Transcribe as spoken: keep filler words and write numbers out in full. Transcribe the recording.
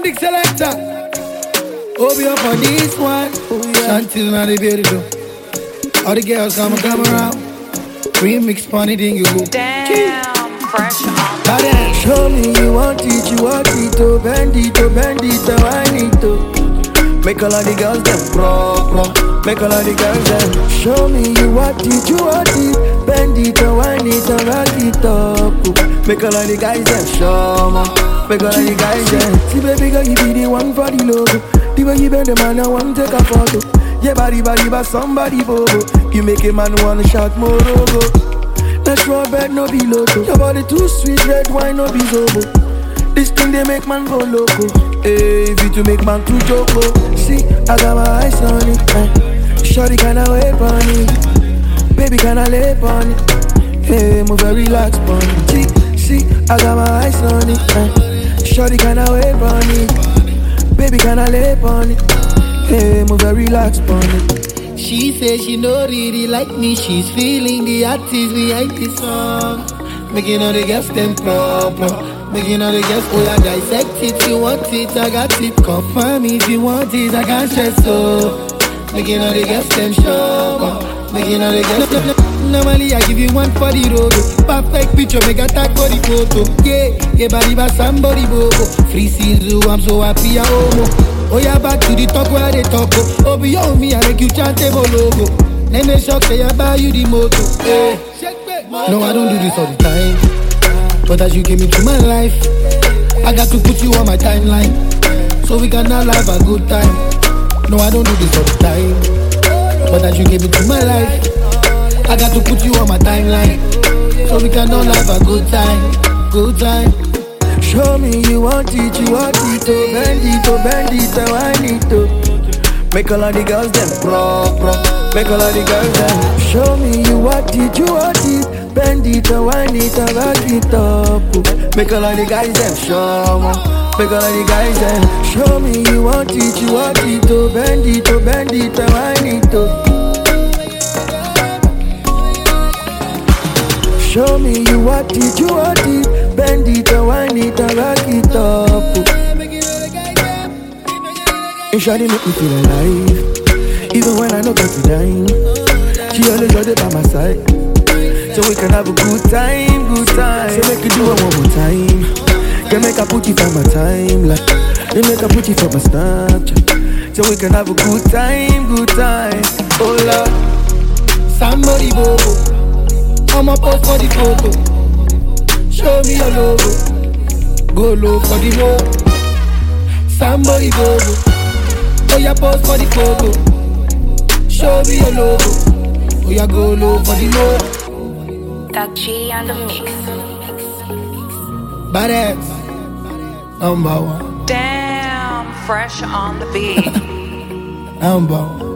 big selector. Obi up on this one. Until now they beautiful. All the girls come and come around. Remix funny thing you go. Damn, fresh on. Show me you want it, you want it, oh bend it, oh bend it, oh I need to. Make all of the girls them pro, pro. Make all of the girls them. Show me you want it, you want it, bend it, oh I need to rock it up. Make all of the guys them show me. Make all of the guys them. See baby girl, you be the one for the logo. The way you bend the man, I want to take a photo. Yeah, body, body, but somebody bobo. You make a man wanna shout more logo. Natural bed, no be loco. Your body too sweet, red wine, no be zobo. This thing they make man go loco. Hey, if you to make man too choco. See, I got my eyes on it. Eh. Shorty kinda wait on it. Baby kinda lay on it. Hey, move and relax on it. See, see, I got my eyes on it. Eh. Shorty kinda wait on it. Baby kinda lay on it. Hey, move and relax on it. She says she no really like me. She's feeling the artist behind the song. Making all the girls them proper. Making all the girls, oh yeah, dissect it. If you want it, I got it. Confirm if you want it, I can't stress so. Making all the girls them sure. Making all the girls them. Normally I give you one for the road. Perfect picture, make a tag for the photo. Yeah, yeah, body by somebody bobo. Free season, I'm so happy I homo. Oh yeah, back to the talk where they talk. Oh, beyond me, I make you chant a logo. Then they shock, say I buy you the motor. Hey. No, I don't do this all the time. But as you came into my life, I got to put you on my timeline. So we can now have a good time. No, I don't do this all the time. But as you came into my life, I got to put you on my timeline. So we can now have a good time. Good time. Show me you want it, you want it, oh bend it, oh bend it, oh I need to. Make all of the girls them pro, pro. Make all of the girls them. Show me you want it, you want it, bend it, oh I need to rock it up. Make all of the guys them show me. Make all of the guys them. Show me you want it, you want it, oh bend it, oh bend it, oh I need to. Show me you want it, you want it, bend it, oh I need to rock it up. And shawty make me feel alive, even when I know got to dime. She always got it by my side, so we can have a good time, good time. So make you do it one more time. Can make I put it for my time, like they make I put it for my Snapchat, so we can have a good time, good time. Oh Lord, somebody bobo. I'ma post for the photo. Show me your logo. Go low for the low. Somebody go go. Oh yeah, post for the photo. Show me your logo. Oh yeah, go low for the low. That G on the mix. Badass. Number one. Damn, fresh on the beat. Number one.